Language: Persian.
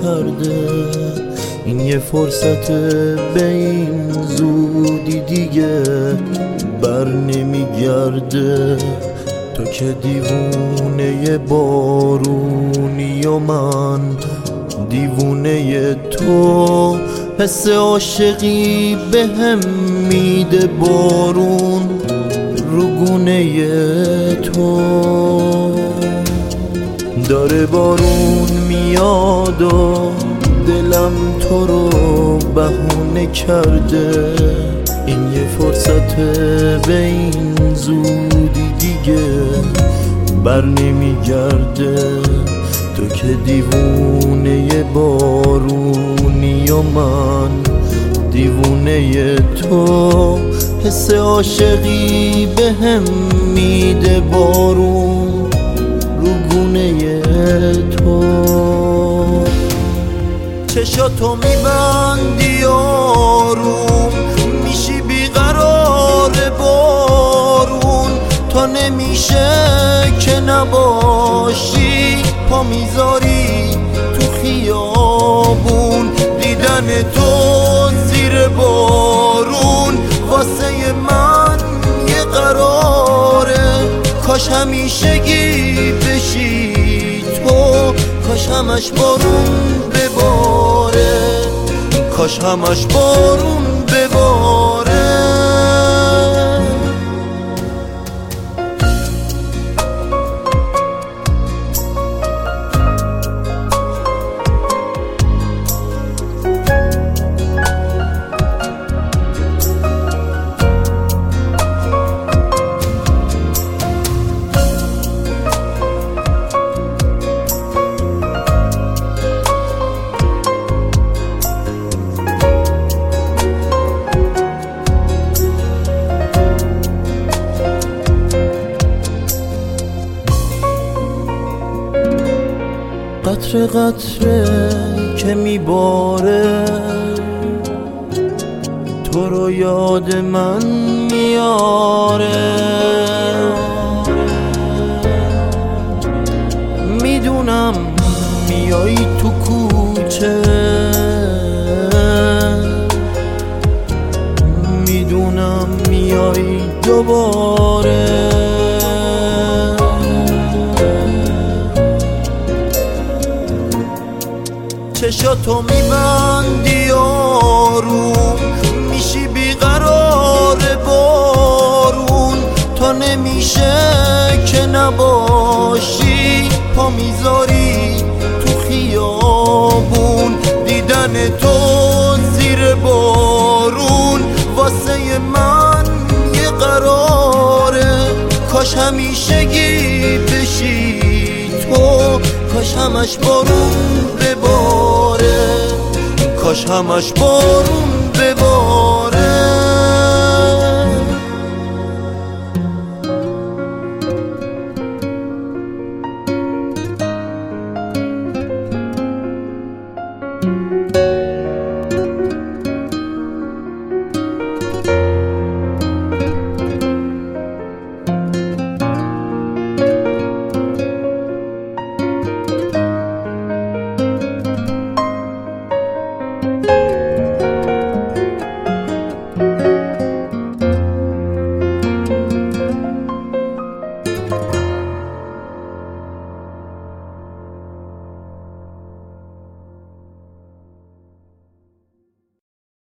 کرده. این یه فرصت به این زودی دیگه بر نمیگرده. تو که دیوونه بارونی و من دیوونه تو. حس عاشقی به هم میده بارون رو گونه تو. داره بارون میاد و دلم تو رو بهونه کرده. این یه فرصت به این زودی دیگه بر نمیگرده. تو که دیوونه بارونی و من دیوونه تو. حس عاشقی به هم میده بارون رو گونه تو. چشاتو میبندی آروم میشی بیقرار بارون. تا نمیشه که نباشی پا میذاری تو خیابون. دیدن تو زیر بارون واسه من یه قراره. کاش همیشگی بشی تو. کاش همش بارون بباره. کاش همش بارون بباره. قطره قطره که میباره تو رو یاد من میاره. میدونم میای تو کوچه. میدونم میای دوباره. چشاتو میبندی آروم میشی بیقرار بارون. تا نمیشه که نباشی پا میذاری تو خیابون. دیدن تو زیر بارون واسه من یه قراره. کاش همیشگی بشی تو. کاش همش بارون بباره. کاش همش بارون بباره.